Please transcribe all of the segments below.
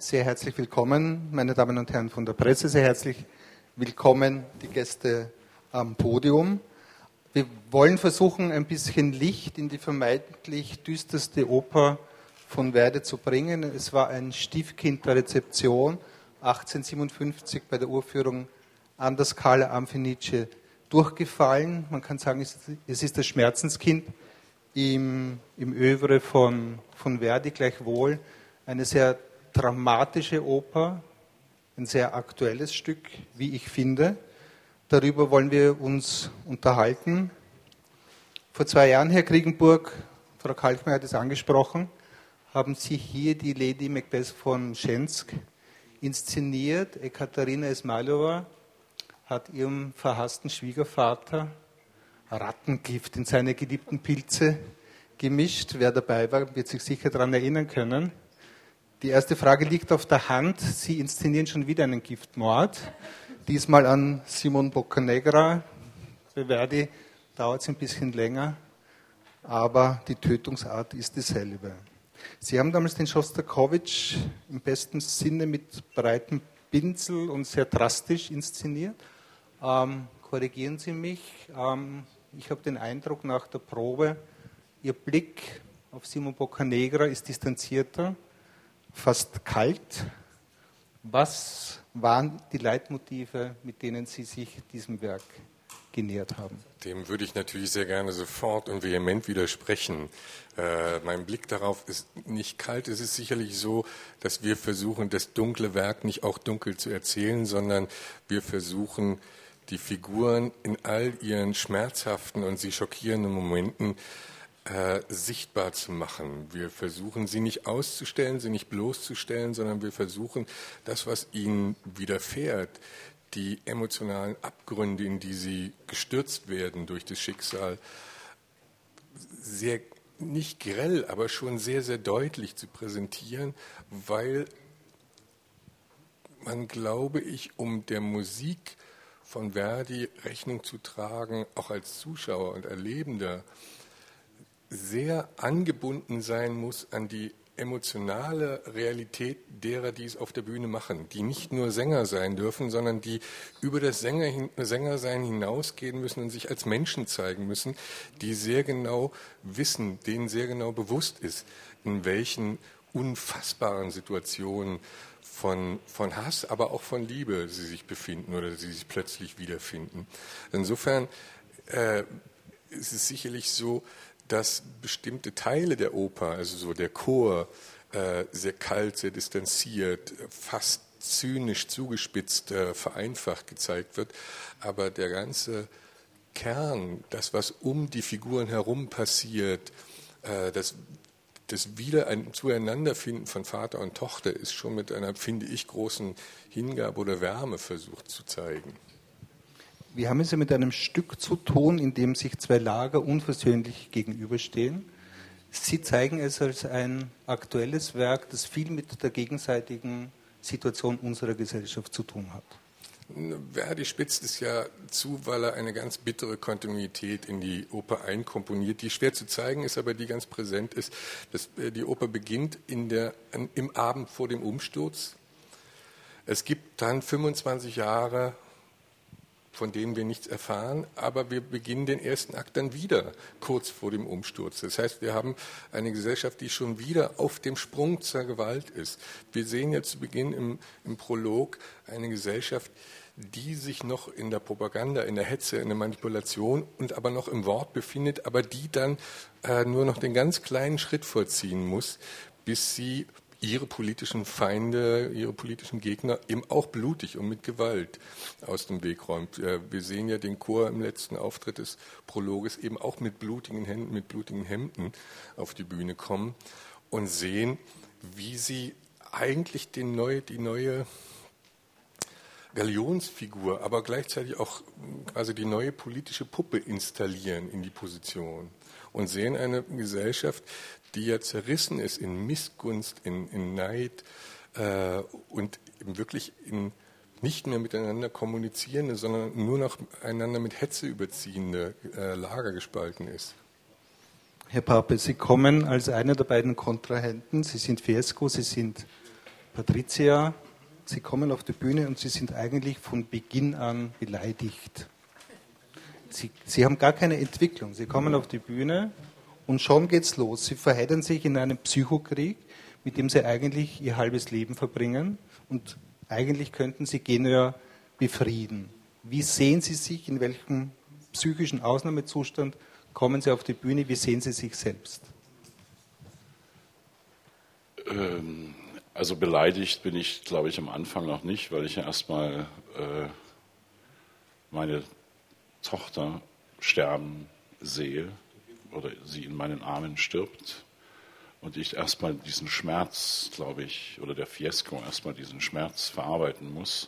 Sehr herzlich willkommen, meine Damen und Herren von der Presse, sehr herzlich willkommen, die Gäste am Podium. Wir wollen versuchen, ein bisschen Licht in die vermeintlich düsterste Oper von Verdi zu bringen. Es war ein Stiefkind der Rezeption, 1857 bei der Uraufführung an der Scala am Fenice durchgefallen. Man kann sagen, es ist das Schmerzenskind im Övre von Verdi, gleichwohl eine sehr dramatische Oper, ein sehr aktuelles Stück, wie ich finde. Darüber wollen wir uns unterhalten. Vor 2 Jahren, Herr Kriegenburg, Frau Kalkmeier hat es angesprochen, haben Sie hier die Lady Macbeth von Schensk inszeniert. Ekaterina Ismailova hat ihrem verhassten Schwiegervater Rattengift in seine geliebten Pilze gemischt. Wer dabei war, wird sich sicher daran erinnern können. Die erste Frage liegt auf der Hand. Sie inszenieren schon wieder einen Giftmord. Diesmal an Simon Boccanegra. Bei Verdi dauert es ein bisschen länger, aber die Tötungsart ist dieselbe. Sie haben damals den Schostakowitsch im besten Sinne mit breitem Pinsel und sehr drastisch inszeniert. Korrigieren Sie mich. Ich habe den Eindruck nach der Probe, Ihr Blick auf Simon Boccanegra ist distanzierter, fast kalt. Was waren die Leitmotive, mit denen Sie sich diesem Werk genähert haben? Dem würde ich natürlich sehr gerne sofort und vehement widersprechen. Mein Blick darauf ist nicht kalt. Es ist sicherlich so, dass wir versuchen, das dunkle Werk nicht auch dunkel zu erzählen, sondern wir versuchen, die Figuren in all ihren schmerzhaften und sie schockierenden Momenten sichtbar zu machen. Wir versuchen, sie nicht auszustellen, sie nicht bloßzustellen, sondern wir versuchen, das, was ihnen widerfährt, die emotionalen Abgründe, in die sie gestürzt werden durch das Schicksal, sehr, nicht grell, aber schon sehr, sehr deutlich zu präsentieren, weil man, glaube ich, um der Musik von Verdi Rechnung zu tragen, auch als Zuschauer und Erlebender, sehr angebunden sein muss an die emotionale Realität derer, die es auf der Bühne machen, die nicht nur Sänger sein dürfen, sondern die über das Sängersein hinausgehen müssen und sich als Menschen zeigen müssen, die sehr genau wissen, denen sehr genau bewusst ist, in welchen unfassbaren Situationen von Hass, aber auch von Liebe sie sich befinden oder sie sich plötzlich wiederfinden. Insofern ist es sicherlich so, dass bestimmte Teile der Oper, also so der Chor, sehr kalt, sehr distanziert, fast zynisch zugespitzt, vereinfacht gezeigt wird. Aber der ganze Kern, das, was um die Figuren herum passiert, das wieder ein Zueinanderfinden von Vater und Tochter ist schon mit einer, finde ich, großen Hingabe oder Wärme versucht zu zeigen. Wir haben es ja mit einem Stück zu tun, in dem sich 2 Lager unversöhnlich gegenüberstehen. Sie zeigen es als ein aktuelles Werk, das viel mit der gegenseitigen Situation unserer Gesellschaft zu tun hat. Verdi spitzt es ja zu, weil er eine ganz bittere Kontinuität in die Oper einkomponiert, die schwer zu zeigen ist, aber die ganz präsent ist. Die Oper beginnt im Abend vor dem Umsturz. Es gibt dann 25 Jahre, von denen wir nichts erfahren, aber wir beginnen den ersten Akt dann wieder kurz vor dem Umsturz. Das heißt, wir haben eine Gesellschaft, die schon wieder auf dem Sprung zur Gewalt ist. Wir sehen ja zu Beginn im Prolog eine Gesellschaft, die sich noch in der Propaganda, in der Hetze, in der Manipulation und aber noch im Wort befindet, aber die dann nur noch den ganz kleinen Schritt vollziehen muss, bis sie ihre politischen Feinde, ihre politischen Gegner eben auch blutig und mit Gewalt aus dem Weg räumt. Wir sehen ja den Chor im letzten Auftritt des Prologes eben auch mit blutigen Händen, mit blutigen Hemden auf die Bühne kommen und sehen, wie sie eigentlich die neue Galionsfigur, aber gleichzeitig auch quasi die neue politische Puppe installieren in die Position und sehen eine Gesellschaft, die ja zerrissen ist in Missgunst, in Neid und eben wirklich in nicht mehr miteinander kommunizierende, sondern nur noch einander mit Hetze überziehende Lager gespalten ist. Herr Pape, Sie kommen als einer der beiden Kontrahenten. Sie sind Fiesco, Sie sind Patricia, Sie kommen auf die Bühne und Sie sind eigentlich von Beginn an beleidigt. Sie haben gar keine Entwicklung. Sie kommen auf die Bühne und schon geht's los. Sie verheddern sich in einem Psychokrieg, mit dem Sie eigentlich Ihr halbes Leben verbringen und eigentlich könnten Sie Genua befrieden. Wie sehen Sie sich, in welchem psychischen Ausnahmezustand kommen Sie auf die Bühne, wie sehen Sie sich selbst? Also beleidigt bin ich, glaube ich, am Anfang noch nicht, weil ich ja erstmal meine Tochter sterben sehe oder sie in meinen Armen stirbt und ich erstmal diesen Schmerz, glaube ich, oder der Fiesco erstmal diesen Schmerz verarbeiten muss.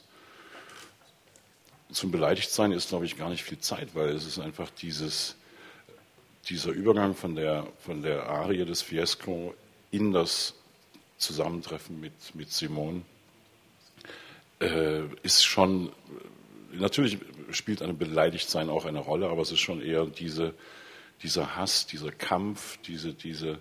Zum Beleidigtsein ist, glaube ich, gar nicht viel Zeit, weil es ist einfach dieser Übergang von der Arie des Fiesco in das Zusammentreffen mit Simone ist schon, natürlich spielt ein Beleidigtsein auch eine Rolle, aber es ist schon eher dieser Hass, dieser Kampf, dieses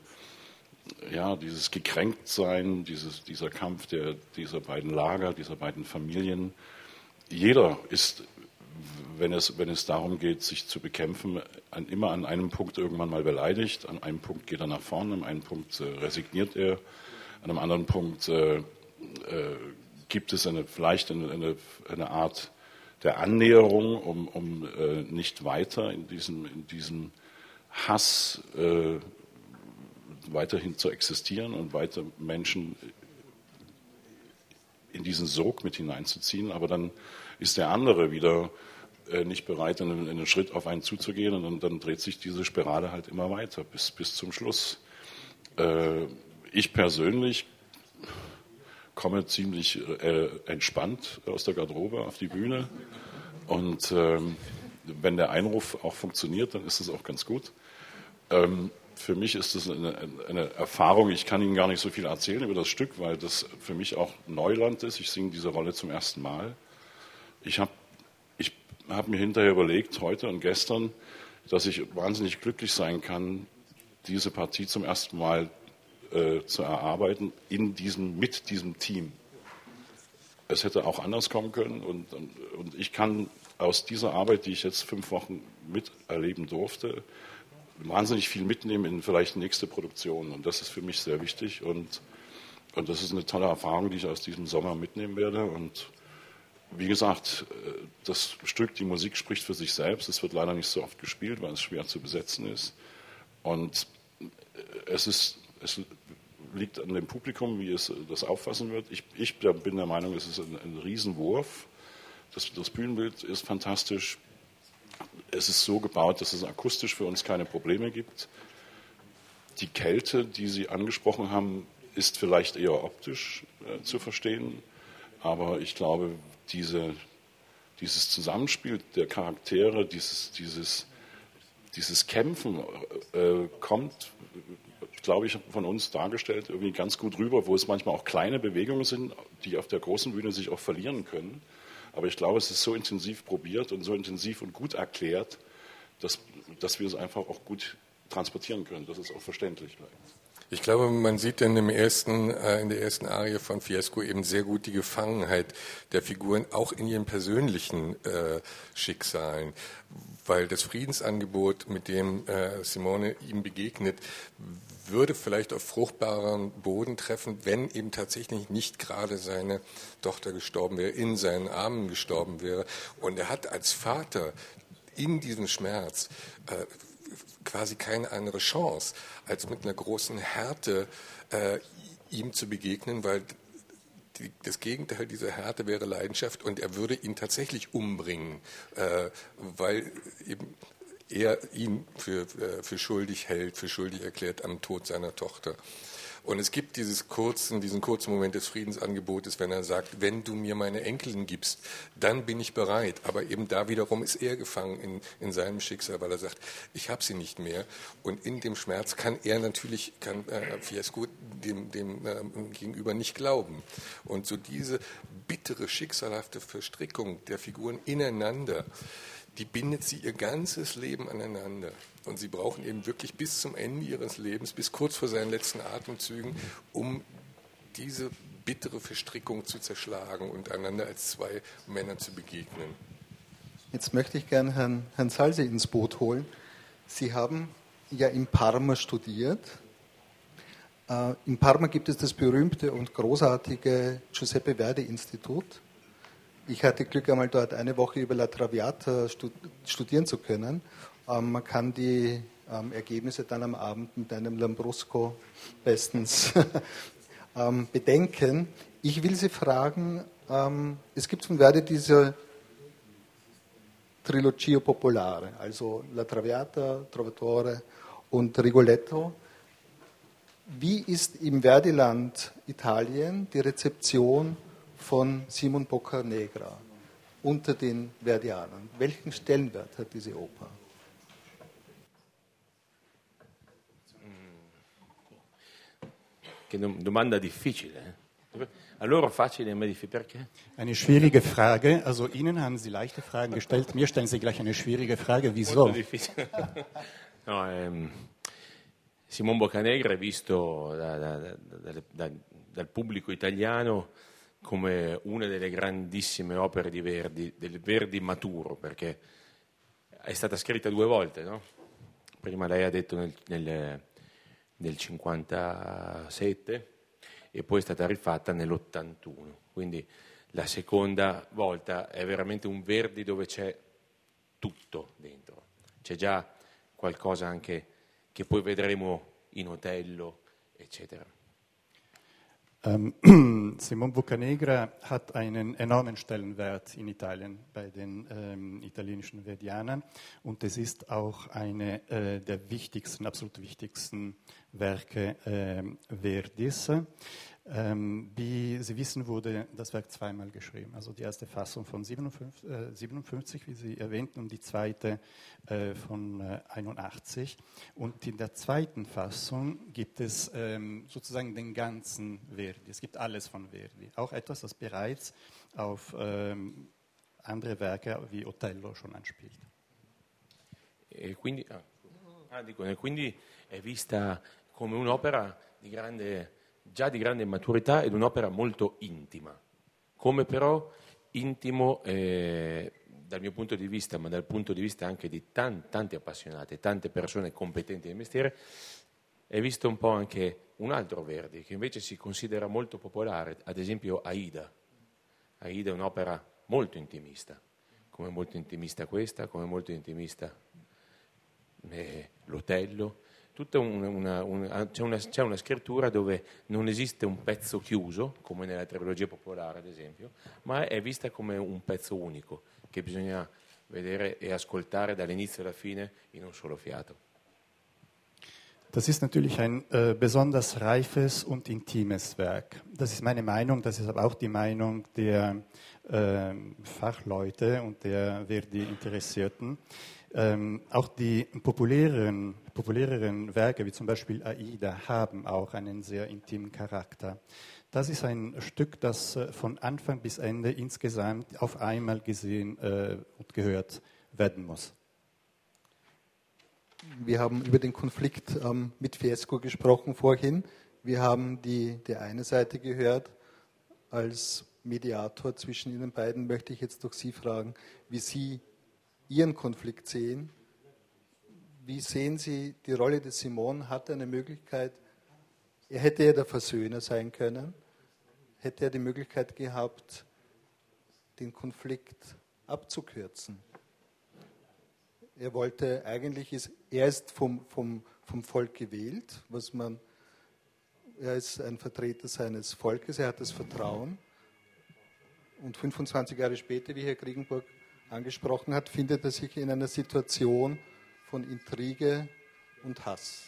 Gekränktsein, dieser Kampf dieser beiden Lager, dieser beiden Familien. Jeder ist, wenn es darum geht, sich zu bekämpfen, immer an einem Punkt irgendwann mal beleidigt, an einem Punkt geht er nach vorne, an einem Punkt resigniert er, an einem anderen Punkt gibt es vielleicht eine Art der Annäherung, um nicht weiter in diesem Hass weiterhin zu existieren und weiter Menschen in diesen Sog mit hineinzuziehen. Aber dann ist der andere wieder nicht bereit, einen Schritt auf einen zuzugehen und dann dreht sich diese Spirale halt immer weiter bis zum Schluss. Ich persönlich komme ziemlich entspannt aus der Garderobe auf die Bühne und wenn der Einruf auch funktioniert, dann ist es auch ganz gut. Für mich ist es eine Erfahrung, ich kann Ihnen gar nicht so viel erzählen über das Stück, weil das für mich auch Neuland ist. Ich singe diese Rolle zum ersten Mal. Ich habe mir hinterher überlegt, heute und gestern, dass ich wahnsinnig glücklich sein kann, diese Partie zum ersten Mal zu erarbeiten mit diesem Team. Es hätte auch anders kommen können und ich kann aus dieser Arbeit, die ich jetzt 5 Wochen miterleben durfte, wahnsinnig viel mitnehmen in vielleicht nächste Produktion und das ist für mich sehr wichtig und das ist eine tolle Erfahrung, die ich aus diesem Sommer mitnehmen werde und wie gesagt, das Stück, die Musik spricht für sich selbst, es wird leider nicht so oft gespielt, weil es schwer zu besetzen ist und es liegt an dem Publikum, wie es das auffassen wird. Ich bin der Meinung, es ist ein Riesenwurf. Das Bühnenbild ist fantastisch. Es ist so gebaut, dass es akustisch für uns keine Probleme gibt. Die Kälte, die Sie angesprochen haben, ist vielleicht eher optisch zu verstehen. Aber ich glaube, dieses Zusammenspiel der Charaktere, dieses Kämpfen kommt, glaube ich, von uns dargestellt, irgendwie ganz gut rüber, wo es manchmal auch kleine Bewegungen sind, die auf der großen Bühne sich auch verlieren können. Aber ich glaube, es ist so intensiv probiert und so intensiv und gut erklärt, dass wir es einfach auch gut transportieren können, dass es auch verständlich bleibt. Ich glaube, man sieht dann in der ersten Arie von Fiesco eben sehr gut die Gefangenheit der Figuren, auch in ihren persönlichen Schicksalen. Weil das Friedensangebot, mit dem Simone ihm begegnet, würde vielleicht auf fruchtbaren Boden treffen, wenn eben tatsächlich nicht gerade seine Tochter gestorben wäre, in seinen Armen gestorben wäre. Und er hat als Vater in diesem Schmerz quasi keine andere Chance, als mit einer großen Härte ihm zu begegnen, weil das Gegenteil dieser Härte wäre Leidenschaft und er würde ihn tatsächlich umbringen, weil eben er ihn für schuldig hält, für schuldig erklärt am Tod seiner Tochter. Und es gibt diesen kurzen Moment des Friedensangebotes, wenn er sagt, wenn du mir meine Enkelin gibst, dann bin ich bereit. Aber eben da wiederum ist er gefangen in seinem Schicksal, weil er sagt, ich habe sie nicht mehr. Und in dem Schmerz kann Fiesco dem Gegenüber nicht glauben. Und so diese bittere, schicksalhafte Verstrickung der Figuren ineinander, die bindet sie ihr ganzes Leben aneinander. Und sie brauchen eben wirklich bis zum Ende ihres Lebens, bis kurz vor seinen letzten Atemzügen, um diese bittere Verstrickung zu zerschlagen und einander als zwei Männer zu begegnen. Jetzt möchte ich gerne Herrn Salsi ins Boot holen. Sie haben ja in Parma studiert. In Parma gibt es das berühmte und großartige Giuseppe Verdi-Institut. Ich hatte Glück, einmal dort eine Woche über La Traviata studieren zu können. Man kann die Ergebnisse dann am Abend mit einem Lambrusco bestens bedenken. Ich will Sie fragen, es gibt von Verdi diese Trilogia Popolare, also La Traviata, Trovatore und Rigoletto. Wie ist im Verdiland Italien die Rezeption von Simon Boccanegra unter den Verdianern? Welchen Stellenwert hat diese Oper? Che domanda difficile. A loro facile, a me difficile. Perché? Eine schwierige Frage. Also Ihnen haben Sie leichte Fragen gestellt. Mir stellen Sie gleich eine schwierige Frage. Wieso? Molto difficile. No, Simon Boccanegra è visto dal pubblico italiano come una delle grandissime opere di Verdi, del Verdi maturo, perché è stata scritta 2 volte, no? Prima lei ha detto nel 57 e poi è stata rifatta nell'81, quindi la seconda volta è veramente un Verdi dove c'è tutto dentro, c'è già qualcosa anche che poi vedremo in Otello, eccetera. Simon Boccanegra hat einen enormen Stellenwert in Italien bei den italienischen Verdianern und es ist auch eine der wichtigsten, absolut wichtigsten Werke Verdis. Wie Sie wissen, wurde das Werk zweimal geschrieben. Also die erste Fassung von 57, wie Sie erwähnten, und die zweite von 81. Und in der zweiten Fassung gibt es sozusagen den ganzen Verdi. Es gibt alles von Verdi. Auch etwas, das bereits auf andere Werke wie Otello schon anspielt. Quindi è vista come un'opera già di grande maturità ed un'opera molto intima, come però intimo dal mio punto di vista, ma dal punto di vista anche di tanti appassionati, tante persone competenti nel mestiere, è visto un po' anche un altro Verdi, che invece si considera molto popolare, ad esempio Aida. Aida è un'opera molto intimista, come molto intimista questa, come molto intimista l'Otello. C'è una scrittura dove non esiste un pezzo chiuso, come nella trilogia popolare ad esempio, ma è vista come un pezzo unico, che bisogna vedere e ascoltare dall'inizio alla fine in un solo fiato. Das ist natürlich ein besonders reifes und intimes Werk. Das ist meine Meinung, das ist aber auch die Meinung der Fachleute und der Verdi-Interessierten. Auch die populäreren Werke, wie zum Beispiel Aida, haben auch einen sehr intimen Charakter. Das ist ein Stück, das von Anfang bis Ende insgesamt auf einmal gesehen und gehört werden muss. Wir haben über den Konflikt mit Fiesco gesprochen vorhin. Wir haben die eine Seite gehört. Als Mediator zwischen Ihnen beiden möchte ich jetzt doch Sie fragen, wie Sie Ihren Konflikt sehen. Wie sehen Sie die Rolle des Simon? Hat er eine Möglichkeit, er hätte ja der Versöhner sein können, hätte er die Möglichkeit gehabt, den Konflikt abzukürzen? Er wollte eigentlich, er ist vom Volk gewählt, er ist ein Vertreter seines Volkes, er hat das Vertrauen. Und 25 Jahre später, wie Herr Kriegenburg angesprochen hat, findet er sich in einer Situation von Intrige und Hass.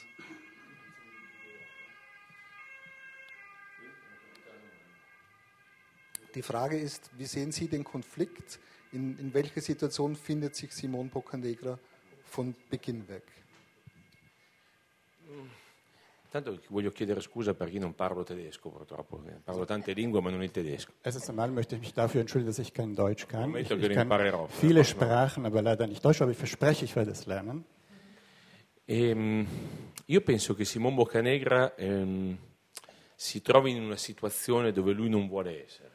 Die Frage ist, wie sehen Sie den Konflikt? In welcher Situation findet sich Simon Boccanegra von Beginn weg? Intanto voglio chiedere scusa per chi non parlo tedesco, purtroppo. Parlo tante lingue, ma non il tedesco. Erstens einmal möchte ich mich dafür entschuldigen, dass ich kein Deutsch kann. Ich kann viele Sprachen, aber leider nicht Deutsch, aber ich verspreche, ich werde es lernen. Io penso che Simon Boccanegra si trovi in una situazione dove lui non vuole essere.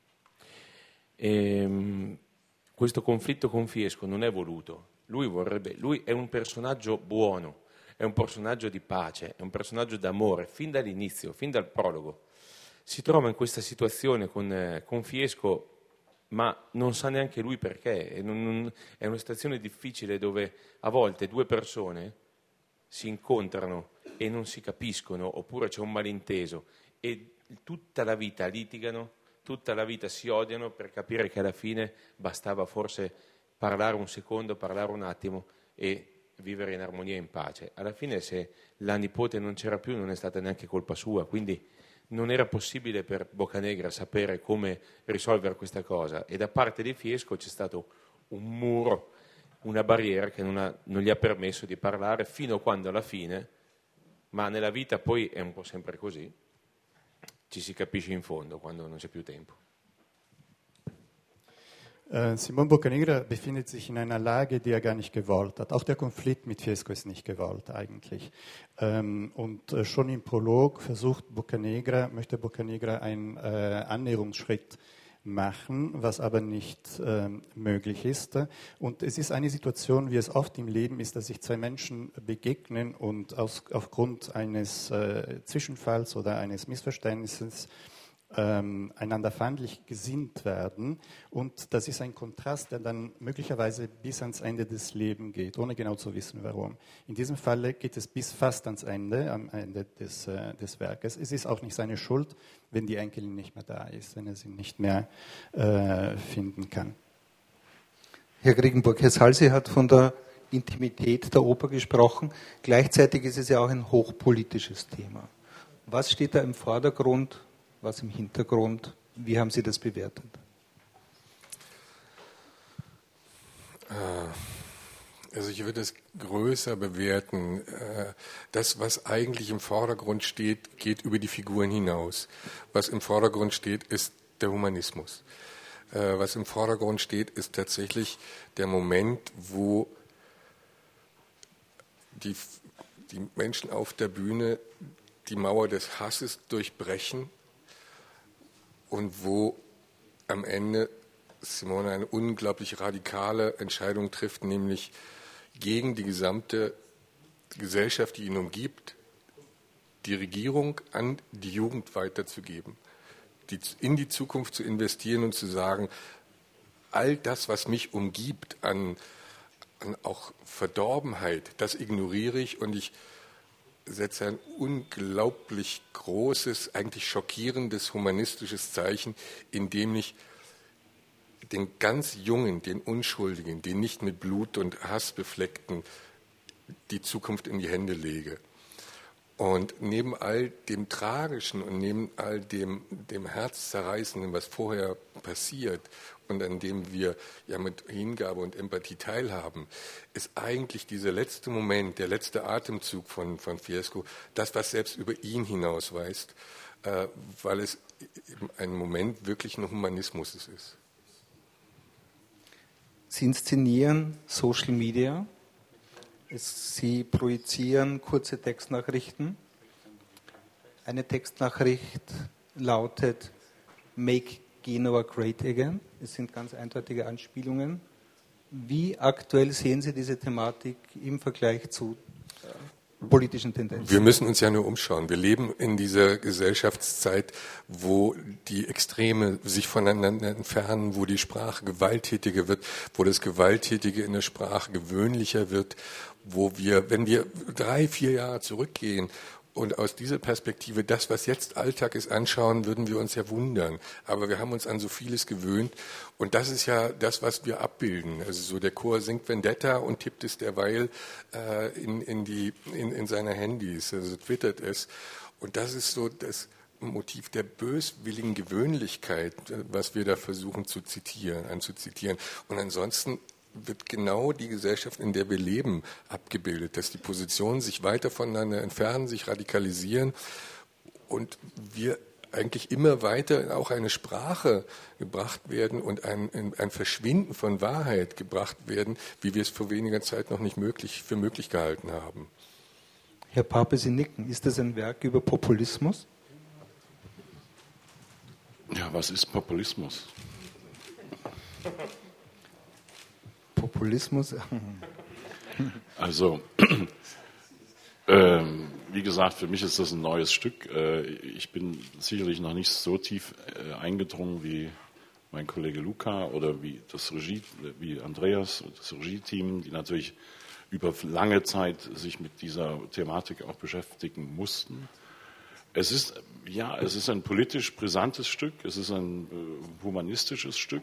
Questo conflitto con Fiesco non è voluto, lui è un personaggio buono, è un personaggio di pace, è un personaggio d'amore, fin dall'inizio, fin dal prologo. Si trova in questa situazione con Fiesco, ma non sa neanche lui perché, è una situazione difficile dove a volte due persone si incontrano e non si capiscono, oppure c'è un malinteso e tutta la vita litigano, tutta la vita si odiano per capire che alla fine bastava forse parlare un secondo, parlare un attimo e vivere in armonia e in pace. Alla fine se la nipote non c'era più non è stata neanche colpa sua, quindi non era possibile per Boccanegra sapere come risolvere questa cosa e da parte di Fiesco c'è stato un muro, una barriera che non gli ha permesso di parlare fino a quando alla fine, ma nella vita poi è un po' sempre così, ci si capisce in fondo quando non c'è più tempo. Simon Boccanegra befindet sich in einer Lage, die er gar nicht gewollt hat. Auch der Konflikt mit Fiesco ist nicht gewollt eigentlich. Und schon im Prolog möchte Boccanegra einen Annäherungsschritt machen, was aber nicht möglich ist. Und es ist eine Situation, wie es oft im Leben ist, dass sich zwei Menschen begegnen und aufgrund eines Zwischenfalls oder eines Missverständnisses einander feindlich gesinnt werden. Und das ist ein Kontrast, der dann möglicherweise bis ans Ende des Lebens geht, ohne genau zu wissen, warum. In diesem Falle geht es bis fast ans Ende, am Ende des Werkes. Es ist auch nicht seine Schuld, wenn die Enkelin nicht mehr da ist, wenn er sie nicht mehr finden kann. Herr Kriegenburg, Herr Salsi hat von der Intimität der Oper gesprochen. Gleichzeitig ist es ja auch ein hochpolitisches Thema. Was steht da im Vordergrund? Was im Hintergrund? Wie haben Sie das bewertet? Also ich würde es größer bewerten. Das, was eigentlich im Vordergrund steht, geht über die Figuren hinaus. Was im Vordergrund steht, ist der Humanismus. Was im Vordergrund steht, ist tatsächlich der Moment, wo die Menschen auf der Bühne die Mauer des Hasses durchbrechen und wo am Ende Simone eine unglaublich radikale Entscheidung trifft, nämlich gegen die gesamte Gesellschaft, die ihn umgibt, die Regierung an die Jugend weiterzugeben, in die Zukunft zu investieren und zu sagen, all das, was mich umgibt an auch Verdorbenheit, das ignoriere ich und ich setze ein unglaublich großes, eigentlich schockierendes humanistisches Zeichen, indem ich den ganz Jungen, den Unschuldigen, den nicht mit Blut und Hass befleckten, die Zukunft in die Hände lege. Und neben all dem Tragischen und neben all dem Herzzerreißenden, was vorher passiert und an dem wir ja mit Hingabe und Empathie teilhaben, ist eigentlich dieser letzte Moment, der letzte Atemzug von Fiesco, das, was selbst über ihn hinausweist, weil es ein Moment wirklichen Humanismus ist. Sie inszenieren Social Media. Sie projizieren kurze Textnachrichten. Eine Textnachricht lautet Make Genova Great Again. Es sind ganz eindeutige Anspielungen. Wie aktuell sehen Sie diese Thematik im Vergleich zu politischen Tendenzen? Wir müssen uns ja nur umschauen. Wir leben in dieser Gesellschaftszeit, wo die Extreme sich voneinander entfernen, wo die Sprache gewalttätiger wird, wo das Gewalttätige in der Sprache gewöhnlicher wird, wo wir, wenn wir 3-4 Jahre zurückgehen und aus dieser Perspektive das, was jetzt Alltag ist, anschauen, würden wir uns ja wundern. Aber wir haben uns an so vieles gewöhnt und das ist ja das, was wir abbilden. Also so der Chor singt Vendetta und tippt es derweil in seine Handys, also twittert es. Und das ist so das Motiv der böswilligen Gewöhnlichkeit, was wir da versuchen anzuzitieren. Und ansonsten wird genau die Gesellschaft, in der wir leben, abgebildet, dass die Positionen sich weiter voneinander entfernen, sich radikalisieren und wir eigentlich immer weiter auch eine Sprache gebracht werden und ein Verschwinden von Wahrheit gebracht werden, wie wir es vor weniger Zeit noch nicht für möglich gehalten haben. Herr Pape, Sie nicken. Ist das ein Werk über Populismus? Ja, was ist Populismus? Populismus? Also, wie gesagt, für mich ist das ein neues Stück. Ich bin sicherlich noch nicht so tief eingedrungen wie mein Kollege Luca oder wie Andreas und das Regie-Team, die natürlich über lange Zeit sich mit dieser Thematik auch beschäftigen mussten. Es ist ein politisch brisantes Stück, es ist ein humanistisches Stück.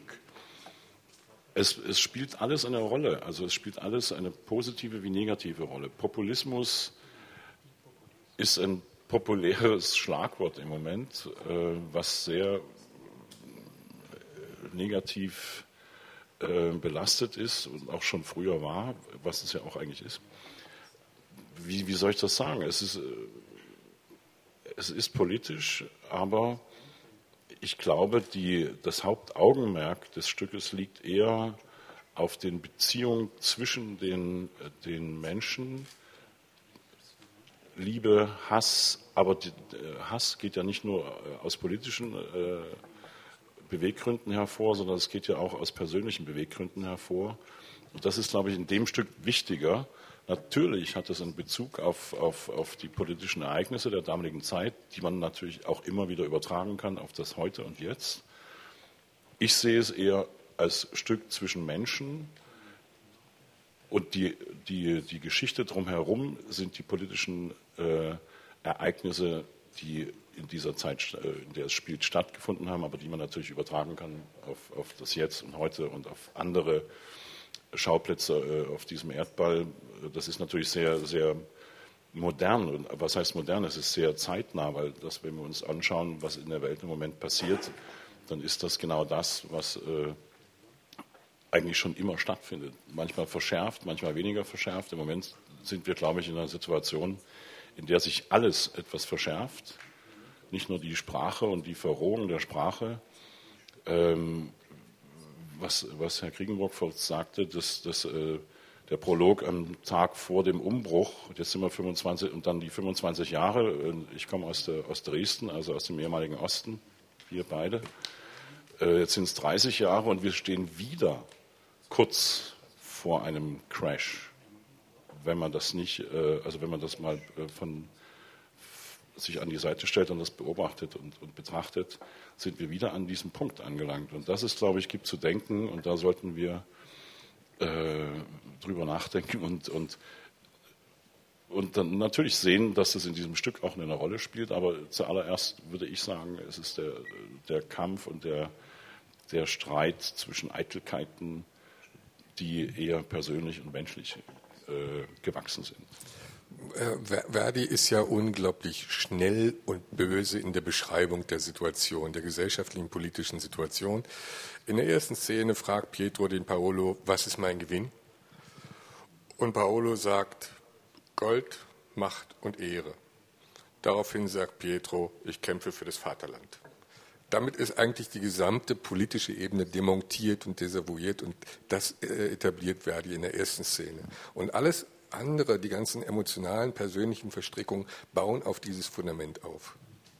Es spielt alles eine Rolle, also es spielt alles eine positive wie negative Rolle. Populismus ist ein populäres Schlagwort im Moment, was sehr negativ belastet ist und auch schon früher war, was es ja auch eigentlich ist. Wie soll ich das sagen? Es ist politisch, aber ich glaube, das Hauptaugenmerk des Stückes liegt eher auf den Beziehungen zwischen den Menschen. Liebe, Hass, aber Hass geht ja nicht nur aus politischen Beweggründen hervor, sondern es geht ja auch aus persönlichen Beweggründen hervor. Und das ist, glaube ich, in dem Stück wichtiger. Natürlich hat es einen Bezug auf die politischen Ereignisse der damaligen Zeit, die man natürlich auch immer wieder übertragen kann auf das Heute und Jetzt. Ich sehe es eher als Stück zwischen Menschen und die Geschichte drumherum sind die politischen Ereignisse, die in dieser Zeit, in der es spielt, stattgefunden haben, aber die man natürlich übertragen kann auf das Jetzt und Heute und auf andere Schauplätze auf diesem Erdball. Das ist natürlich sehr, sehr modern. Und was heißt modern? Es ist sehr zeitnah, weil wenn wir uns anschauen, was in der Welt im Moment passiert, dann ist das genau das, was eigentlich schon immer stattfindet. Manchmal verschärft, manchmal weniger verschärft. Im Moment sind wir, glaube ich, in einer Situation, in der sich alles etwas verschärft. Nicht nur die Sprache und die Verrohung der Sprache. Was Herr Kriegenburg sagte, dass der Prolog am Tag vor dem Umbruch, jetzt sind wir 25 und dann die 25 Jahre, ich komme aus Dresden, also aus dem ehemaligen Osten, wir beide, jetzt sind es 30 Jahre und wir stehen wieder kurz vor einem Crash, wenn man das wenn man das mal sich an die Seite stellt und das beobachtet und betrachtet, sind wir wieder an diesem Punkt angelangt. Und das ist, glaube ich, gibt zu denken und da sollten wir drüber nachdenken und dann natürlich sehen, dass es in diesem Stück auch eine Rolle spielt, aber zuallererst würde ich sagen, es ist der Kampf und der Streit zwischen Eitelkeiten, die eher persönlich und menschlich gewachsen sind. Verdi ist ja unglaublich schnell und böse in der Beschreibung der Situation, der gesellschaftlichen, politischen Situation. In der ersten Szene fragt Pietro den Paolo, was ist mein Gewinn? Und Paolo sagt, Gold, Macht und Ehre. Daraufhin sagt Pietro, ich kämpfe für das Vaterland. Damit ist eigentlich die gesamte politische Ebene demontiert und desavouiert und das etabliert Verdi in der ersten Szene. Und alles andere, die ganzen emotionalen, persönlichen Verstrickungen bauen auf dieses Fundament auf.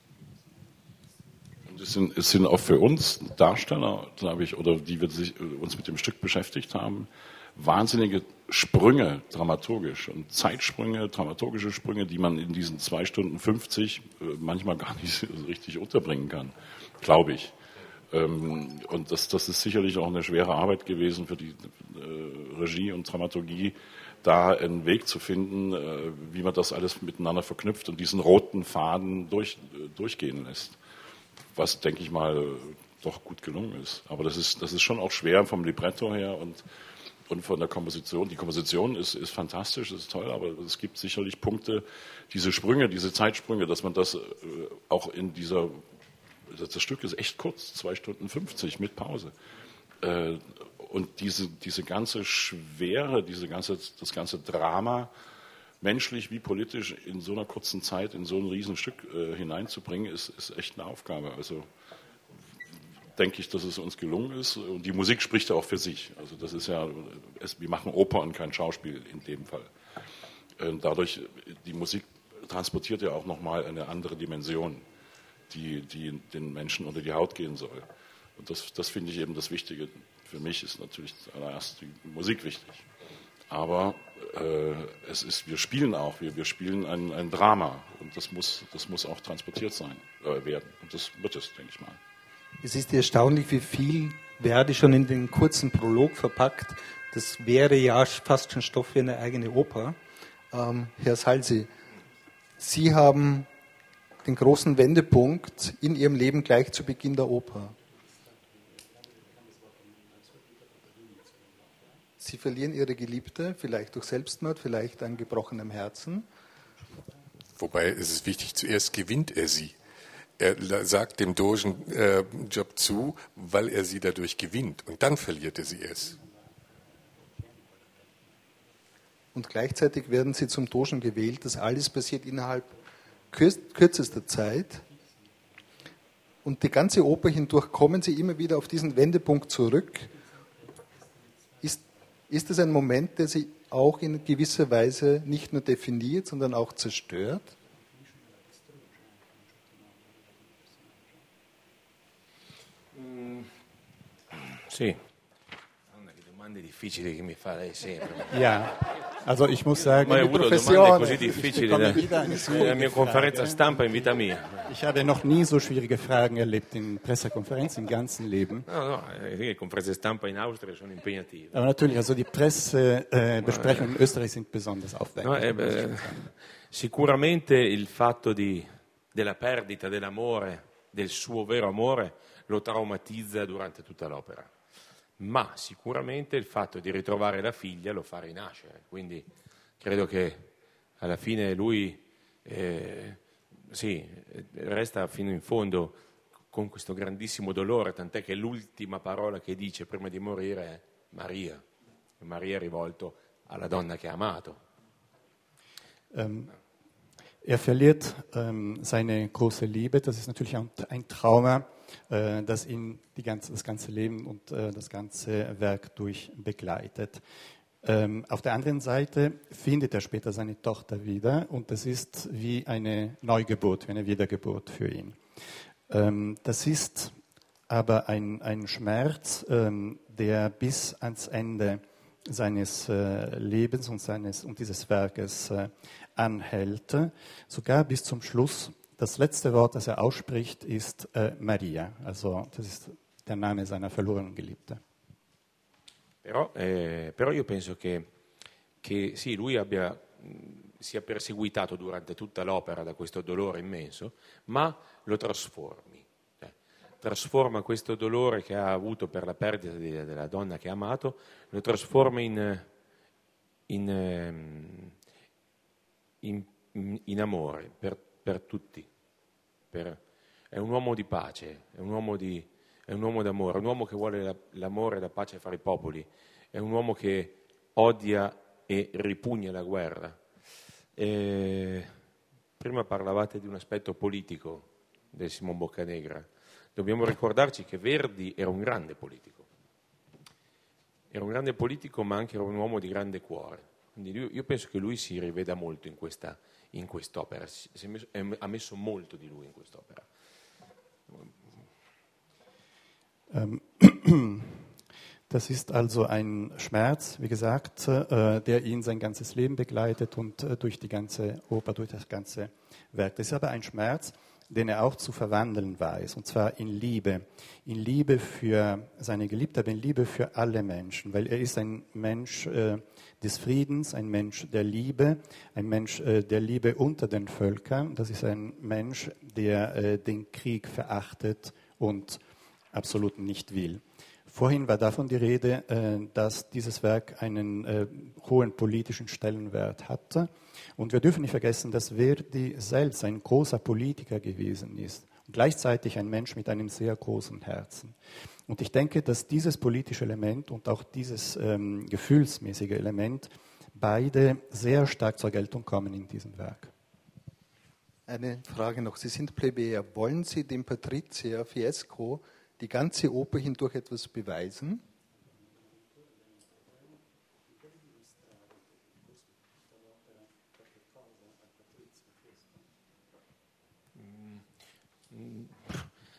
Und es sind auch für uns Darsteller, glaube ich, oder die wir uns mit dem Stück beschäftigt haben, wahnsinnige Sprünge dramaturgisch und Zeitsprünge, dramaturgische Sprünge, die man in diesen 2 Stunden 50 manchmal gar nicht so richtig unterbringen kann, glaube ich. Und das ist sicherlich auch eine schwere Arbeit gewesen für die Regie und Dramaturgie, da einen Weg zu finden, wie man das alles miteinander verknüpft und diesen roten Faden durchgehen lässt. Was, denke ich mal, doch gut gelungen ist. Aber das ist schon auch schwer vom Libretto her und von der Komposition. Die Komposition ist fantastisch, ist toll, aber es gibt sicherlich Punkte, diese Sprünge, diese Zeitsprünge, dass man das auch in das Stück ist echt kurz, 2 Stunden 50 mit Pause. Und diese ganze Schwere, das ganze Drama, menschlich wie politisch in so einer kurzen Zeit in so ein Riesenstück hineinzubringen, ist echt eine Aufgabe. Also denke ich, dass es uns gelungen ist. Und die Musik spricht ja auch für sich. Also das ist ja, wir machen Oper und kein Schauspiel in dem Fall. Dadurch, die Musik transportiert ja auch nochmal eine andere Dimension die den Menschen unter die Haut gehen soll. Und das finde ich eben das Wichtige. Für mich ist natürlich zuallererst die Musik wichtig. Aber wir spielen auch, wir spielen ein Drama. Und das muss auch transportiert werden. Und das wird es, denke ich mal. Es ist erstaunlich, wie viel Verdi schon in den kurzen Prolog verpackt. Das wäre ja fast schon Stoff für eine eigene Oper. Herr Salsi, Sie haben den großen Wendepunkt in Ihrem Leben gleich zu Beginn der Oper. Sie verlieren Ihre Geliebte, vielleicht durch Selbstmord, vielleicht an gebrochenem Herzen. Wobei es ist wichtig, zuerst gewinnt er sie. Er sagt dem Dogen Job zu, weil er sie dadurch gewinnt. Und dann verliert er sie erst. Und gleichzeitig werden Sie zum Dogen gewählt. Das alles passiert innerhalb kürzester Zeit. Und die ganze Oper hindurch kommen Sie immer wieder auf diesen Wendepunkt zurück. Ist es ein Moment, der Sie auch in gewisser Weise nicht nur definiert, sondern auch zerstört? Sì. Che domande difficili che mi fa lei sempre. Ja, also ich muss sagen, Ma ho avuto domande così difficili nella mia conferenza stampa in vita mia. ich habe noch nie so schwierige Fragen erlebt in Pressekonferenzen im ganzen Leben. No, le conferenze stampa in Austria sono impegnative. Aber natürlich, also die Pressebesprechungen in Österreich sind besonders aufwendig. No, sicuramente il fatto della perdita dell'amore, del suo vero amore, lo traumatizza durante tutta l'opera. Ma sicuramente il fatto di ritrovare la figlia lo fa rinascere. Quindi credo che alla fine lui resta fino in fondo con questo grandissimo dolore, tant'è che l'ultima parola che dice prima di morire è Maria. E Maria è rivolto alla donna che ha amato. Er verliert seine große Liebe. Das ist natürlich ein Trauma, das ihn das ganze Leben und das ganze Werk durch begleitet. Auf der anderen Seite findet er später seine Tochter wieder und das ist wie eine Neugeburt, wie eine Wiedergeburt für ihn. Das ist aber ein Schmerz, der bis ans Ende seines Lebens und dieses Werkes anhält, sogar bis zum Schluss. Das letzte Wort, das er ausspricht, ist Maria, also das ist der Name seiner verlorenen Geliebte. Però io penso che sì, lui sia perseguitato durante tutta l'opera da questo dolore immenso, ma lo trasformi. Trasforma questo dolore che ha avuto per la perdita della donna che ha amato, lo trasforma in amore per tutti. È un uomo di pace, è un uomo d'amore, è un uomo che vuole l'amore e la pace fra i popoli, è un uomo che odia e ripugna la guerra. Prima parlavate di un aspetto politico del Simon Boccanegra. Dobbiamo ricordarci che Verdi era un grande politico. Era un grande politico, ma anche era un uomo di grande cuore. Quindi io penso che lui si riveda molto in quest'opera, ha messo molto di lui in quest'opera. Das ist also ein Schmerz, wie gesagt, der ihn sein ganzes Leben begleitet und durch die ganze Oper, durch das ganze Werk. Das ist aber ein Schmerz, den er auch zu verwandeln weiß, und zwar in Liebe. In Liebe für seine Geliebte, aber in Liebe für alle Menschen, weil er ist ein Mensch des Friedens, ein Mensch der Liebe, ein Mensch der Liebe unter den Völkern. Das ist ein Mensch, der den Krieg verachtet und absolut nicht will. Vorhin war davon die Rede, dass dieses Werk einen hohen politischen Stellenwert hatte. Und wir dürfen nicht vergessen, dass Verdi selbst ein großer Politiker gewesen ist und gleichzeitig ein Mensch mit einem sehr großen Herzen. Und ich denke, dass dieses politische Element und auch dieses gefühlsmäßige Element beide sehr stark zur Geltung kommen in diesem Werk. Eine Frage noch. Sie sind Plebejer. Wollen Sie dem Patrizier Fiesco die ganze Oper hindurch etwas beweisen?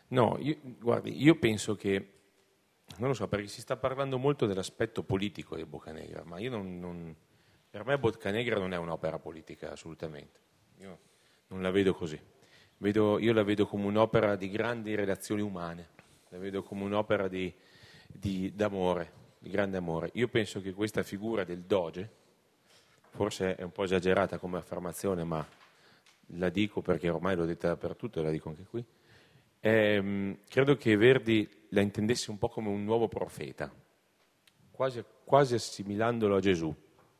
No, guardi, io penso che, non lo so, perché si sta parlando molto dell'aspetto politico di Boccanegra, ma io per me Boccanegra non è un'opera politica, assolutamente. Io non la vedo così. Io la vedo come un'opera di grandi relazioni umane, la vedo come un'opera d'amore, di grande amore. Io penso che questa figura del doge, forse è un po' esagerata come affermazione, ma la dico perché ormai l'ho detta dappertutto e la dico anche qui, credo che Verdi la intendesse un po' come un nuovo profeta, quasi assimilandolo a Gesù.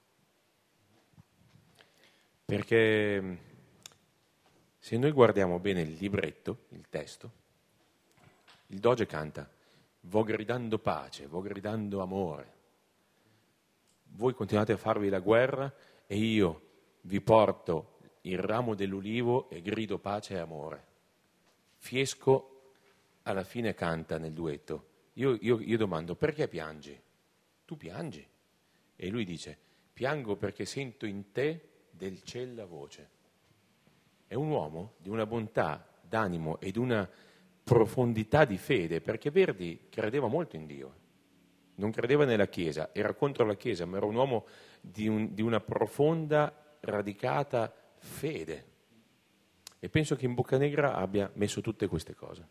Perché se noi guardiamo bene il libretto, il testo, il doge canta: vo gridando pace, vo gridando amore. Voi continuate a farvi la guerra e io vi porto il ramo dell'ulivo e grido pace e amore. Fiesco alla fine canta nel duetto. Io domando: perché piangi? Tu piangi. E lui dice: piango perché sento in te del ciel la voce. È un uomo di una bontà d'animo e di una profondità di fede, perché Verdi credeva molto in Dio, non credeva nella Chiesa, era contro la Chiesa, ma era un uomo di una profonda, radicata fede. E penso che in Boccanegra abbia messo tutte queste cose.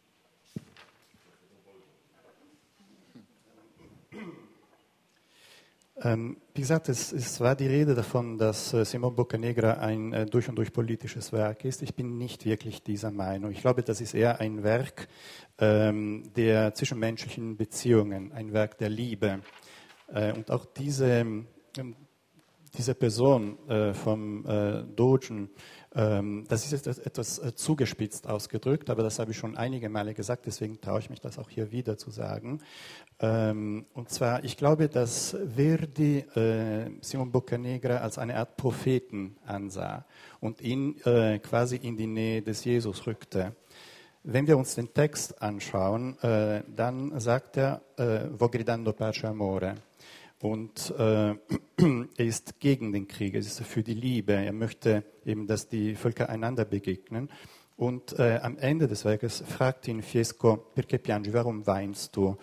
Wie gesagt, es war die Rede davon, dass Simon Boccanegra ein durch und durch politisches Werk ist. Ich bin nicht wirklich dieser Meinung. Ich glaube, das ist eher ein Werk der zwischenmenschlichen Beziehungen, ein Werk der Liebe. Und auch diese Person vom Dogen, das ist etwas zugespitzt ausgedrückt, aber das habe ich schon einige Male gesagt, deswegen traue ich mich das auch hier wieder zu sagen. Und zwar, ich glaube, dass Verdi Simon Boccanegra als eine Art Propheten ansah und ihn quasi in die Nähe des Jesus rückte. Wenn wir uns den Text anschauen, dann sagt er, vo gridando pace e amore. Und er ist gegen den Krieg, er ist für die Liebe, er möchte eben, dass die Völker einander begegnen. Und am Ende des Werkes fragt ihn Fiesco: perché piangi, warum weinst du?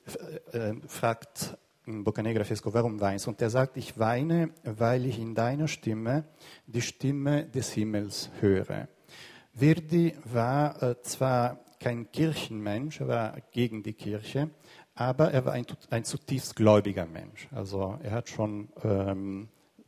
Fragt Boccanegra Fiesco: warum weinst du? Und er sagt: ich weine, weil ich in deiner Stimme die Stimme des Himmels höre. Verdi war zwar kein Kirchenmensch, er war gegen die Kirche, aber er war ein zutiefst gläubiger Mensch. Also er hat schon eine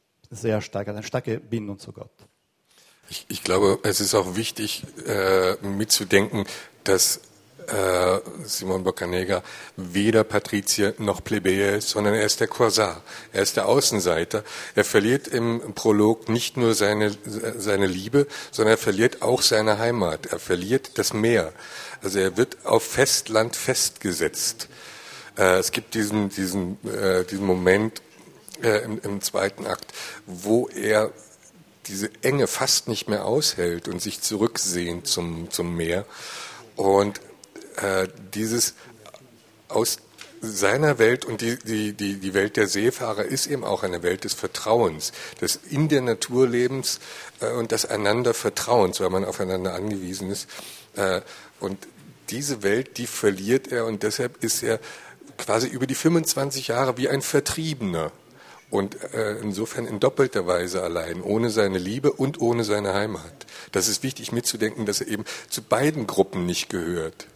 starke Bindung zu Gott. Ich glaube, es ist auch wichtig mitzudenken, dass Simon Boccanegra weder Patrizier noch Plebejer ist, sondern er ist der Korsar, er ist der Außenseiter. Er verliert im Prolog nicht nur seine Liebe, sondern er verliert auch seine Heimat, er verliert das Meer. Also er wird auf Festland festgesetzt. Es gibt diesen Moment im zweiten Akt, wo er diese Enge fast nicht mehr aushält und sich zurücksehnt zum Meer. Und dieses aus seiner Welt und die Welt der Seefahrer ist eben auch eine Welt des Vertrauens, des in der Natur Lebens und des einander Vertrauens, weil man aufeinander angewiesen ist. Und diese Welt, die verliert er, und deshalb ist er quasi über die 25 Jahre wie ein Vertriebener und insofern in doppelter Weise allein, ohne seine Liebe und ohne seine Heimat. Das ist wichtig mitzudenken, dass er eben zu beiden Gruppen nicht gehört.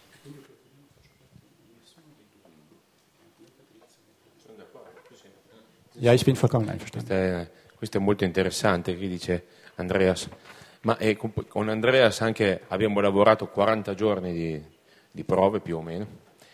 Ja, ich bin vollkommen einverstanden. Questo è molto interessante, che dice Andreas. Ma con Andreas anche abbiamo lavorato 40 giorni di prove più o meno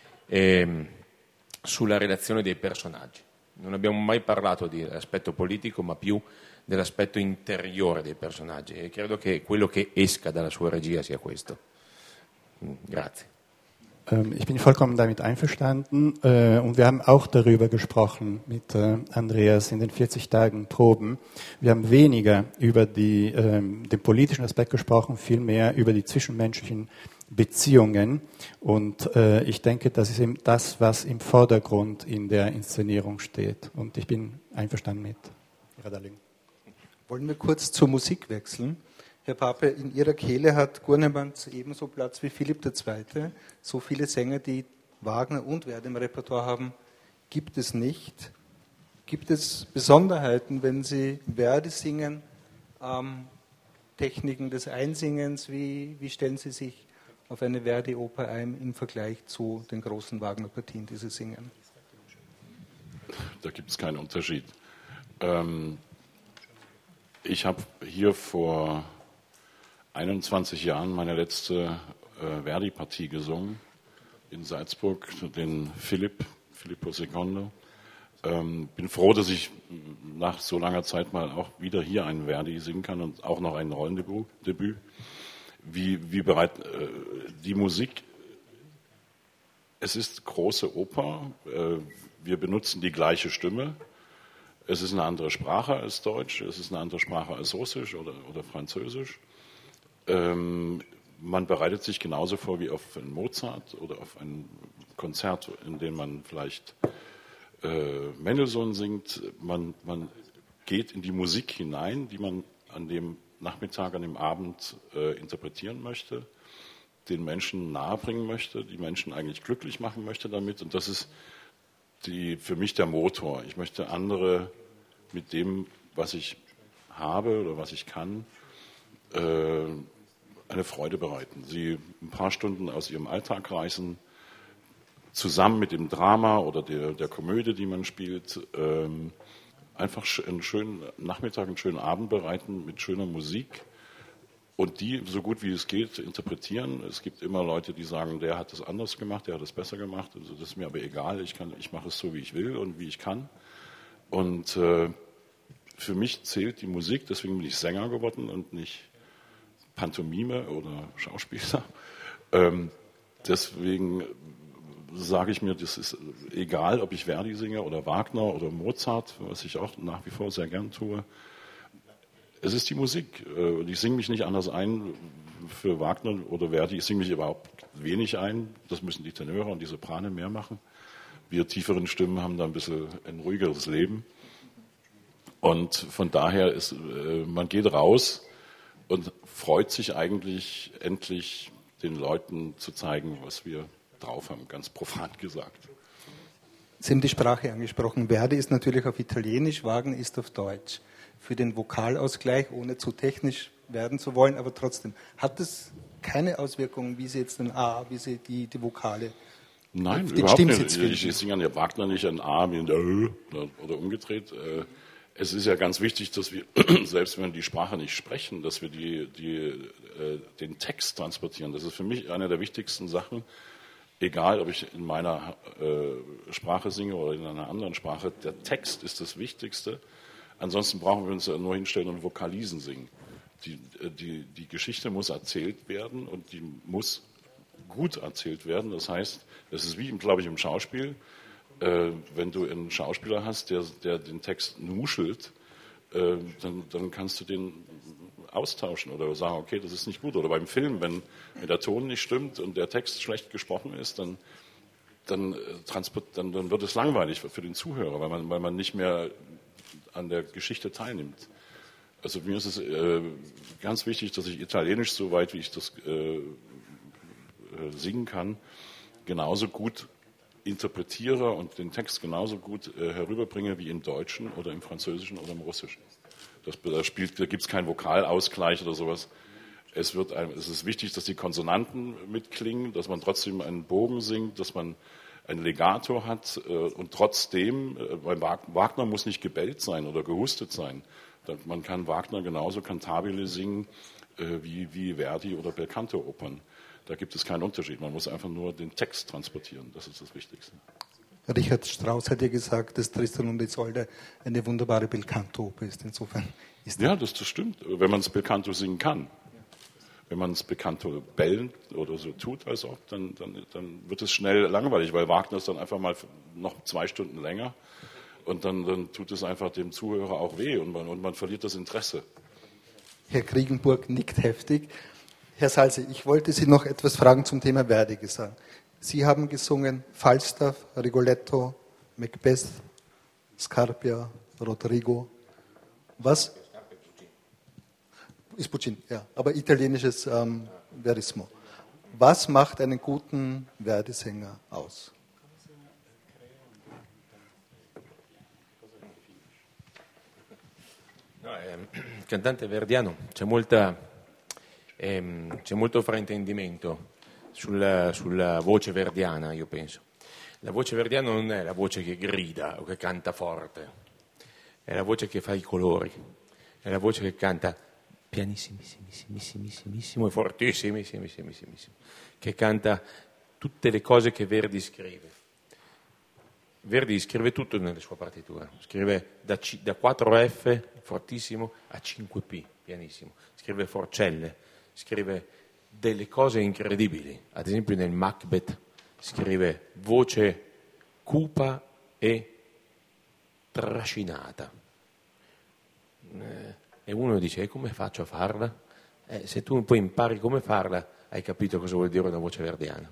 sulla relazione dei personaggi. Non abbiamo mai parlato dell'aspetto politico, ma più dell'aspetto interiore dei personaggi, e credo che quello che esca dalla sua regia sia questo. Grazie. Ich bin vollkommen damit einverstanden und wir haben auch darüber gesprochen mit Andreas in den 40 Tagen Proben. Wir haben weniger über den politischen Aspekt gesprochen, viel mehr über die zwischenmenschlichen Beziehungen, und ich denke, das ist eben das, was im Vordergrund in der Inszenierung steht, und ich bin einverstanden mit Ihrer Darlegung. Wollen wir kurz zur Musik wechseln? Herr Pape, in Ihrer Kehle hat Gurnemann ebenso Platz wie Philipp II. So viele Sänger, die Wagner und Verdi im Repertoire haben, gibt es nicht. Gibt es Besonderheiten, wenn Sie Verdi singen, Techniken des Einsingens? Wie stellen Sie sich auf eine Verdi-Oper ein im Vergleich zu den großen Wagner-Partien, die Sie singen? Da gibt es keinen Unterschied. Ich habe hier vor 21 Jahren meine letzte Verdi-Partie gesungen in Salzburg, den Filippo Secondo. Bin froh, dass ich nach so langer Zeit mal auch wieder hier einen Verdi singen kann und auch noch ein Rollendebüt. Wie bereit die Musik, es ist große Oper, wir benutzen die gleiche Stimme, es ist eine andere Sprache als Deutsch, es ist eine andere Sprache als Russisch oder Französisch. Man bereitet sich genauso vor wie auf einen Mozart oder auf ein Konzert, in dem man vielleicht Mendelssohn singt. Man geht in die Musik hinein, die man an dem Nachmittag, an dem Abend interpretieren möchte, den Menschen nahebringen möchte, die Menschen eigentlich glücklich machen möchte damit. Und das ist für mich der Motor. Ich möchte andere mit dem, was ich habe oder was ich kann, eine Freude bereiten. Sie ein paar Stunden aus ihrem Alltag reißen, zusammen mit dem Drama oder der Komödie, die man spielt, einfach einen schönen Nachmittag, einen schönen Abend bereiten mit schöner Musik und die, so gut wie es geht, interpretieren. Es gibt immer Leute, die sagen, der hat das anders gemacht, der hat das besser gemacht. Also das ist mir aber egal, ich mache es so, wie ich will und wie ich kann. Und für mich zählt die Musik, deswegen bin ich Sänger geworden und nicht Pantomime oder Schauspieler. Deswegen sage ich mir, das ist egal, ob ich Verdi singe oder Wagner oder Mozart, was ich auch nach wie vor sehr gern tue. Es ist die Musik. Ich singe mich nicht anders ein für Wagner oder Verdi. Ich singe mich überhaupt wenig ein. Das müssen die Tenöre und die Soprane mehr machen. Wir tieferen Stimmen haben da ein bisschen ein ruhigeres Leben. Und von daher man geht raus und freut sich eigentlich, endlich den Leuten zu zeigen, was wir drauf haben, ganz profan gesagt. Sie haben die Sprache angesprochen. Verdi ist natürlich auf Italienisch, Wagner ist auf Deutsch. Für den Vokalausgleich, ohne zu technisch werden zu wollen, aber trotzdem, hat es keine Auswirkungen, wie Sie jetzt ein A, wie Sie die Vokale, Nein, den überhaupt Stimmsitz nicht. finden? Ich singe an Wagner nicht ein A wie ein Ö oder umgedreht. Es ist ja ganz wichtig, dass wir, selbst wenn wir die Sprache nicht sprechen, dass wir den Text transportieren. Das ist für mich eine der wichtigsten Sachen. Egal, ob ich in meiner Sprache singe oder in einer anderen Sprache, der Text ist das Wichtigste. Ansonsten brauchen wir uns ja nur hinstellen und Vokalisen singen. Die Geschichte muss erzählt werden und die muss gut erzählt werden. Das heißt, es ist wie, glaube ich, im Schauspiel. Wenn du einen Schauspieler hast, der den Text nuschelt, dann kannst du den austauschen oder sagen, okay, das ist nicht gut. Oder beim Film, wenn der Ton nicht stimmt und der Text schlecht gesprochen ist, dann wird es langweilig für den Zuhörer, weil man nicht mehr an der Geschichte teilnimmt. Also mir ist es ganz wichtig, dass ich Italienisch, so weit wie ich das singen kann, genauso gut interpretiere und den Text genauso gut herüberbringe wie im Deutschen oder im Französischen oder im Russischen. Da gibt es keinen Vokalausgleich oder sowas. Es ist wichtig, dass die Konsonanten mitklingen, dass man trotzdem einen Bogen singt, dass man ein Legato hat und trotzdem, weil Wagner muss nicht gebellt sein oder gehustet sein. Man kann Wagner genauso cantabile singen wie Verdi oder Belcanto-Opern. Da gibt es keinen Unterschied. Man muss einfach nur den Text transportieren. Das ist das Wichtigste. Richard Strauss hat ja gesagt, dass Tristan und Isolde eine wunderbare Belcanto-Oper ist. Insofern ist ja, das stimmt, wenn man es Belcanto singen kann. Wenn man es Belcanto bellen oder so tut, als ob, dann wird es schnell langweilig, weil Wagner ist dann einfach mal noch 2 Stunden länger und dann tut es einfach dem Zuhörer auch weh und man verliert das Interesse. Herr Kriegenburg nickt heftig. Herr Salze, ich wollte Sie noch etwas fragen zum Thema Verdi-Gesang. Sie haben gesungen Falstaff, Rigoletto, Macbeth, Scarpia, Rodrigo. Was? ist Puccini, ja, aber italienisches Verismo. Was macht einen guten Verdi-Sänger aus? Cantante verdiano, c'è molto fraintendimento sulla voce verdiana, io penso. La voce verdiana non è la voce che grida o che canta forte, è la voce che fa i colori, è la voce che canta pianissimissimo e fortissimissimo, che canta tutte le cose che Verdi scrive. Verdi scrive tutto nelle sue partiture, scrive da 4F fortissimo a 5P pianissimo, scrive forcelle, scrive delle cose incredibili, ad esempio nel Macbeth scrive voce cupa e trascinata, e uno dice come faccio a farla? Se tu poi impari come farla hai capito cosa vuol dire una voce verdiana.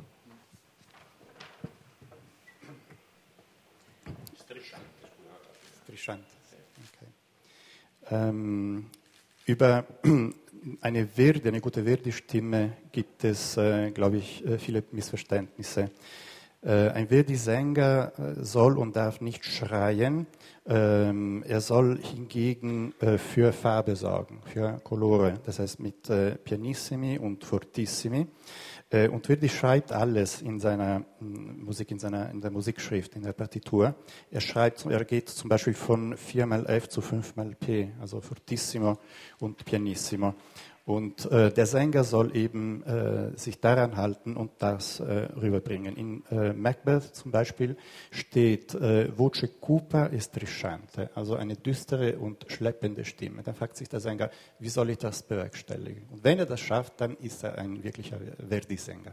Strisciante. Okay. Über eine gute Verdi-Stimme gibt es, glaube ich, viele Missverständnisse. Ein Verdi-Sänger soll und darf nicht schreien, er soll hingegen für Farbe sorgen, für Colore, das heißt mit Pianissimi und Fortissimi. Und Verdi schreibt alles in seiner Musik, in der Musikschrift, in der Partitur. Er geht zum Beispiel von 4x F zu 5x P, also Fortissimo und Pianissimo. Und der Sänger soll eben sich daran halten und das rüberbringen. In Macbeth zum Beispiel steht Voce cupa e strisciante, also eine düstere und schleppende Stimme. Dann fragt sich der Sänger, wie soll ich das bewerkstelligen? Und wenn er das schafft, dann ist er ein wirklicher Verdi-Sänger.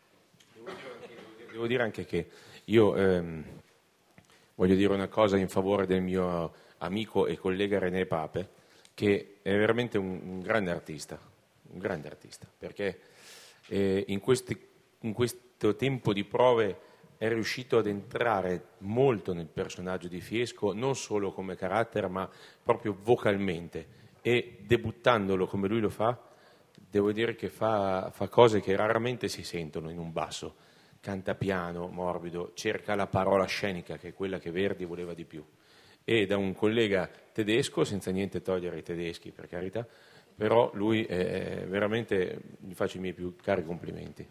Devo dire anche che io voglio dire una cosa in favore del mio amico e collega René Pape, che è veramente un grande artista, perché in questo tempo di prove è riuscito ad entrare molto nel personaggio di Fiesco, non solo come carattere ma proprio vocalmente, e debuttandolo come lui lo fa, devo dire che fa cose che raramente si sentono in un basso, canta piano, morbido, cerca la parola scenica che è quella che Verdi voleva di più. E da un collega tedesco, senza niente togliere ai tedeschi per carità, però lui veramente gli faccio i miei più cari Komplimenti.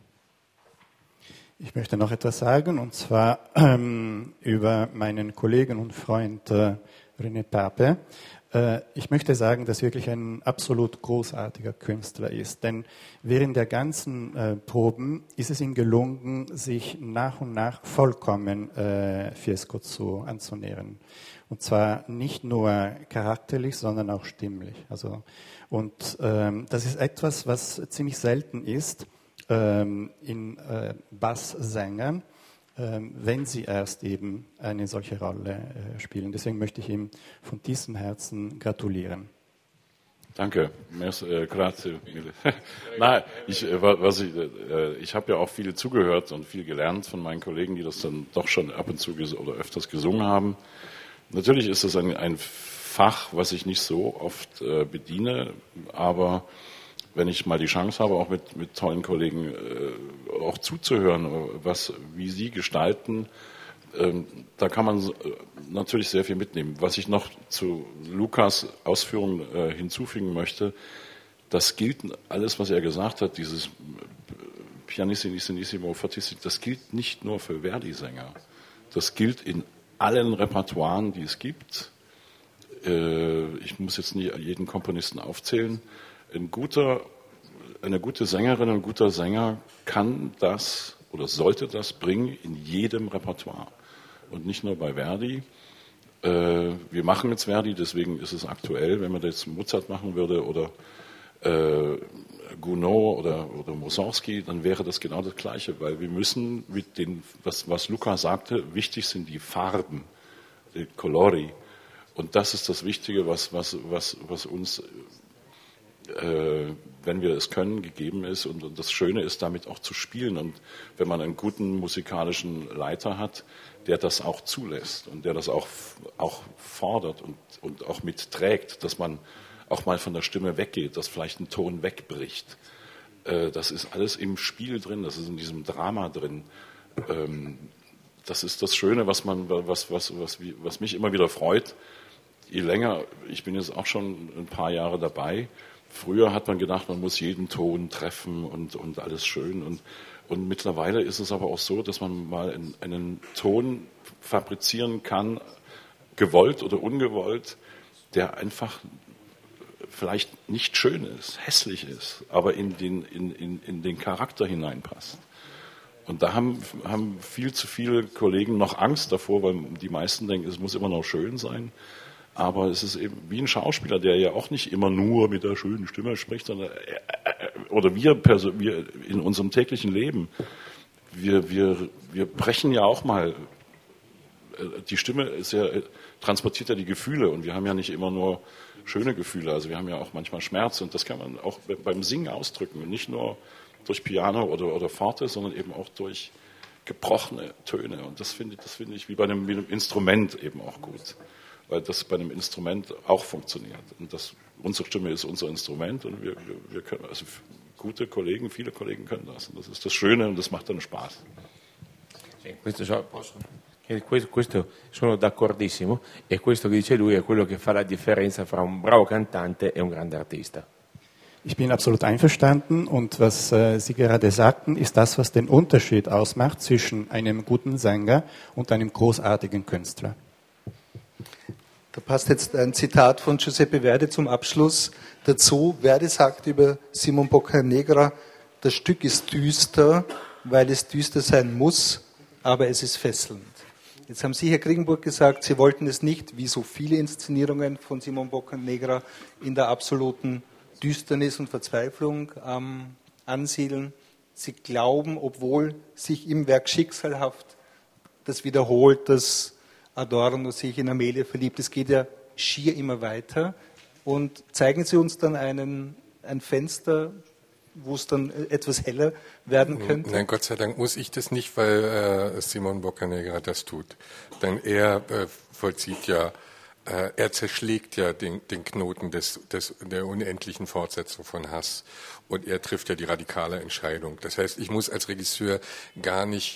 Ich möchte noch etwas sagen, und zwar über meinen Kollegen und Freund René Pape. Ich möchte sagen, dass er wirklich ein absolut großartiger Künstler ist, denn während der ganzen Proben ist es ihm gelungen, sich nach und nach vollkommen Fiesco anzunähern. Und zwar nicht nur charakterlich, sondern auch stimmlich. Und das ist etwas, was ziemlich selten ist in Basssängern, wenn sie erst eben eine solche Rolle spielen. Deswegen möchte ich ihm von tiefstem Herzen gratulieren. Danke, grazie. Nein, ich habe ja auch viel zugehört und viel gelernt von meinen Kollegen, die das dann doch schon ab und zu oder öfters gesungen haben. Natürlich ist das ein Fach, was ich nicht so oft bediene, aber wenn ich mal die Chance habe, auch mit tollen Kollegen auch zuzuhören, wie sie gestalten, da kann man natürlich sehr viel mitnehmen. Was ich noch zu Lukas Ausführungen hinzufügen möchte, das gilt alles, was er gesagt hat, dieses Pianissimo, Fortissimo, das gilt nicht nur für Verdi-Sänger. Das gilt in allen Repertoires, die es gibt. Ich muss jetzt nicht jeden Komponisten aufzählen. Eine gute Sängerin, ein guter Sänger kann das oder sollte das bringen in jedem Repertoire und nicht nur bei Verdi. Wir machen jetzt Verdi, deswegen ist es aktuell. Wenn man jetzt Mozart machen würde oder Gounod oder Mussorgsky, dann wäre das genau das Gleiche, weil wir müssen mit den, was Luca sagte, wichtig sind die Farben, die Colori. Und das ist das Wichtige, was uns, wenn wir es können, gegeben ist. Und das Schöne ist, damit auch zu spielen. Und wenn man einen guten musikalischen Leiter hat, der das auch zulässt und der das auch fordert und auch mitträgt, dass man auch mal von der Stimme weggeht, dass vielleicht ein Ton wegbricht. Das ist alles im Spiel drin, das ist in diesem Drama drin. Das ist das Schöne, was mich immer wieder freut. Je länger, ich bin jetzt auch schon ein paar Jahre dabei, früher hat man gedacht, man muss jeden Ton treffen und alles schön. Und mittlerweile ist es aber auch so, dass man mal einen Ton fabrizieren kann, gewollt oder ungewollt, der einfach vielleicht nicht schön ist, hässlich ist, aber in den Charakter hineinpasst. Und da haben viel zu viele Kollegen noch Angst davor, weil die meisten denken, es muss immer noch schön sein. Aber es ist eben wie ein Schauspieler, der ja auch nicht immer nur mit der schönen Stimme spricht, sondern oder wir in unserem täglichen Leben, wir brechen ja auch mal. Die Stimme transportiert ja die Gefühle und wir haben ja nicht immer nur schöne Gefühle, also wir haben ja auch manchmal Schmerz und das kann man auch beim Singen ausdrücken und nicht nur durch Piano oder Forte, sondern eben auch durch gebrochene Töne und das finde ich wie bei einem Instrument eben auch gut, weil das bei einem Instrument auch funktioniert und unsere Stimme ist unser Instrument und wir können, also viele Kollegen können das und das ist das Schöne und das macht dann Spaß. Questo sono d'accordissimo e questo che dice lui è quello che fa la differenza fra un bravo cantante e un grande artista. Ich bin absolut einverstanden und was Sie gerade sagten, ist das, was den Unterschied ausmacht zwischen einem guten Sänger und einem großartigen Künstler. Da passt jetzt ein Zitat von Giuseppe Verdi zum Abschluss dazu. Verdi sagt über Simon Boccanegra, das Stück ist düster, weil es düster sein muss, aber es ist fesselnd. Jetzt haben Sie, Herr Kriegenburg, gesagt, Sie wollten es nicht, wie so viele Inszenierungen von Simon Boccanegra, in der absoluten Düsternis und Verzweiflung ansiedeln. Sie glauben, obwohl sich im Werk schicksalhaft das wiederholt, dass Adorno sich in Amelie verliebt, es geht ja schier immer weiter. Und zeigen Sie uns dann ein Fenster, wo es dann etwas heller werden könnte? Nein, Gott sei Dank muss ich das nicht, weil Simon Boccanegra das tut. Denn er vollzieht ja, er zerschlägt ja den Knoten der unendlichen Fortsetzung von Hass und er trifft ja die radikale Entscheidung. Das heißt, ich muss als Regisseur gar nicht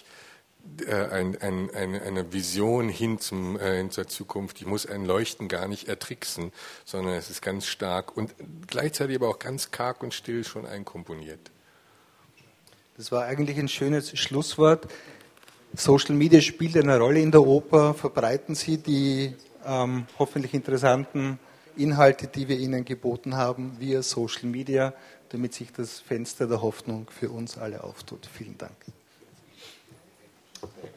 eine Vision hin zur Zukunft, ich muss ein Leuchten gar nicht ertricksen, sondern es ist ganz stark und gleichzeitig aber auch ganz karg und still schon einkomponiert. Das war eigentlich ein schönes Schlusswort. Social Media spielt eine Rolle in der Oper. Verbreiten Sie die hoffentlich interessanten Inhalte, die wir Ihnen geboten haben, via Social Media, damit sich das Fenster der Hoffnung für uns alle auftut. Vielen Dank.